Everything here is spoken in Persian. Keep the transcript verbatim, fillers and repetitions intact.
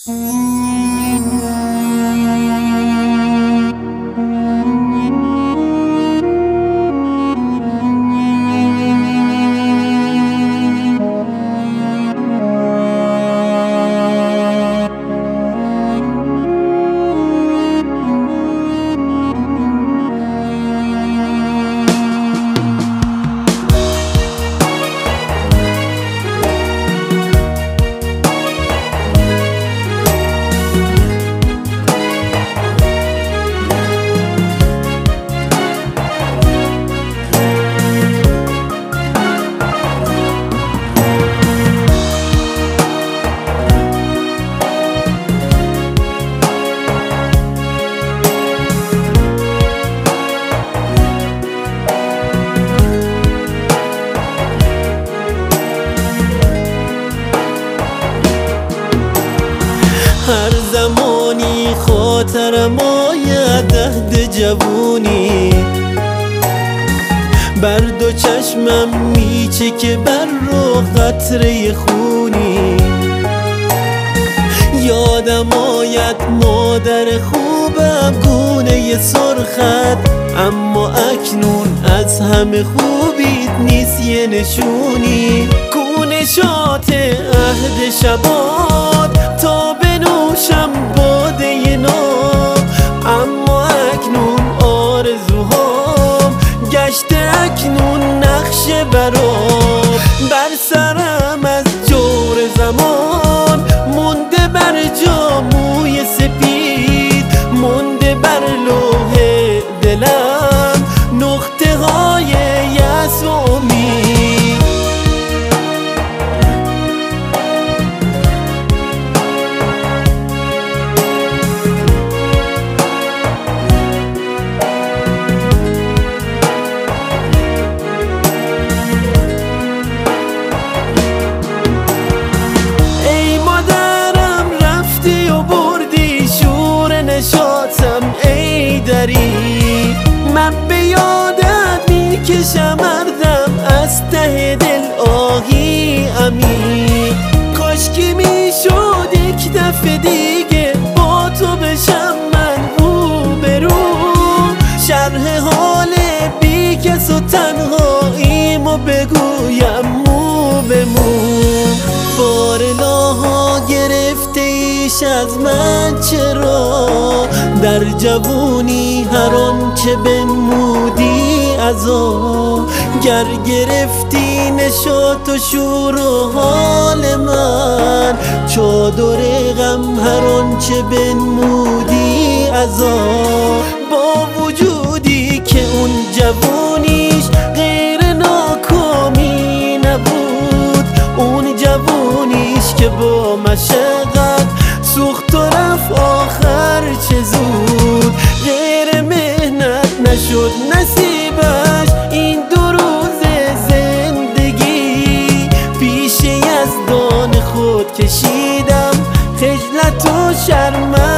هر زمانی خاطرم آید عهد جوونی، بر دو چشمم میچکه بر رو قطره خونی. یادم آید مادر خوبم گونه سرخت، اما اکنون از همه خوبیت نیست یه نشونی. گونشات عهد شبات تا بنوشم باده ناب، اما اکنون آرزوهام گشته اکنون نقش برام. بر سرم از جور زمان مونده بر جا موی سپید، مونده بر لوح دلم نقطه های یأس و امید. نشاتم ای دری، من به یادت میکشم مردم از ته دل آهی عمیق. کاشکی میشد یک دفعه دیگه با تو بشم من رو به رو، شرح حال بی کس و تنهاییمو بگویم مو به مو. بار لاها گرفته ایش از من چرا، در جوونی هر آنچه بنمودی عذاب. گر گرفتی نشاط و شور و حال من، چادر غم هر آنچه بنمودی عذاب. با وجودی که اون جوونیش غیر ناکامی نبود، اون جوونیش که با مشقت سوخت و رفت آخر چه زود. غیر مهنت نشد نصیبش این دو روز زندگی، پیش یزدان خود کشیدم خجلت و شرم.